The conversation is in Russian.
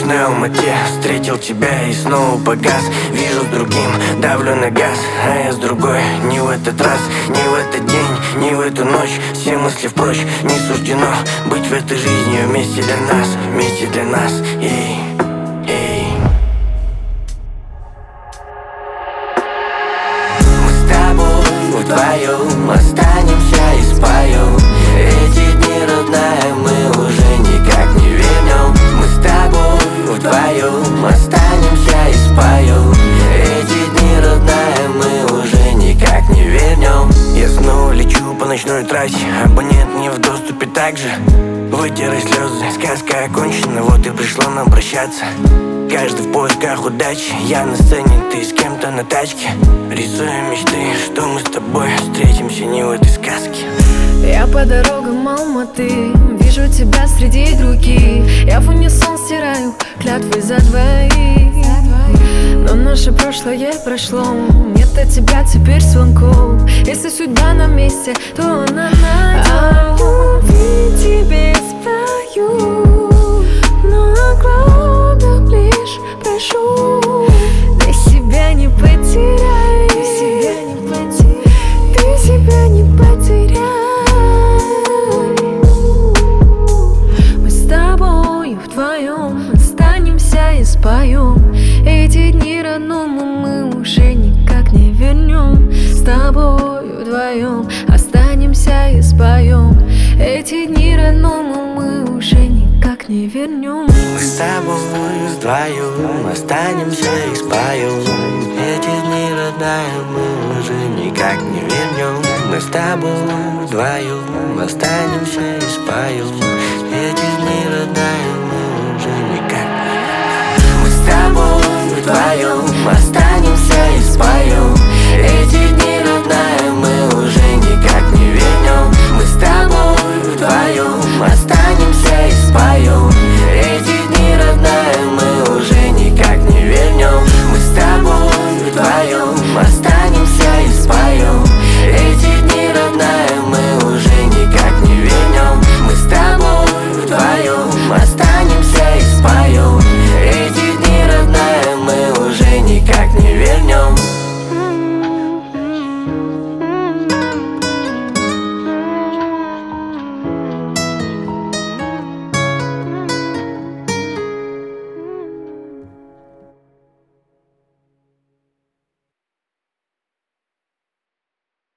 ночной Алмате встретил тебя и снова погас. Вижу с другим, давлю на газ, а я с другой. Не в этот раз, не в этот день, не в эту ночь. Все мысли впрочь, не суждено быть в этой жизни вместе для нас, вместе для нас. Эй, эй. Мы с тобой вдвоем останемся и споем. Эти дни, родная, мы уже никак не вернем. Мы с тобой вдвоем останемся и споем. Эти дни, родная, мы уже никак не вернем. Я снова лечу по ночной трассе, абонент не в доступе также. Вытирай слезы, сказка окончена, вот и пришло нам прощаться. Каждый в поисках удачи, я на сцене, ты с кем-то на тачке. Рисуем мечты, что мы с тобой встретимся не в этой сказке. Я по дорогам Алматы вижу тебя среди других. Я в унисон стираю клятвы за двоих. Но наше прошлое прошло, нет от тебя теперь звонков. Если судьба на месте, то она найдет. О любви тебе спою, но о главном лишь прошу. Ты себя не потеряй, ты себя не потеряй, ты себя не потеряй. Мы с тобою вдвоем останемся и споем. Эти дни родному мы уже никак не вернем. С тобою вдвоем останемся и споем. Эти дни родному мы уже никак не вернем. Мы с тобой вдвоем останемся и споем. Эти дни, родная, мы уже никак не вернем. Мы с тобой вдвоем останемся и споем. Эти дни, родная,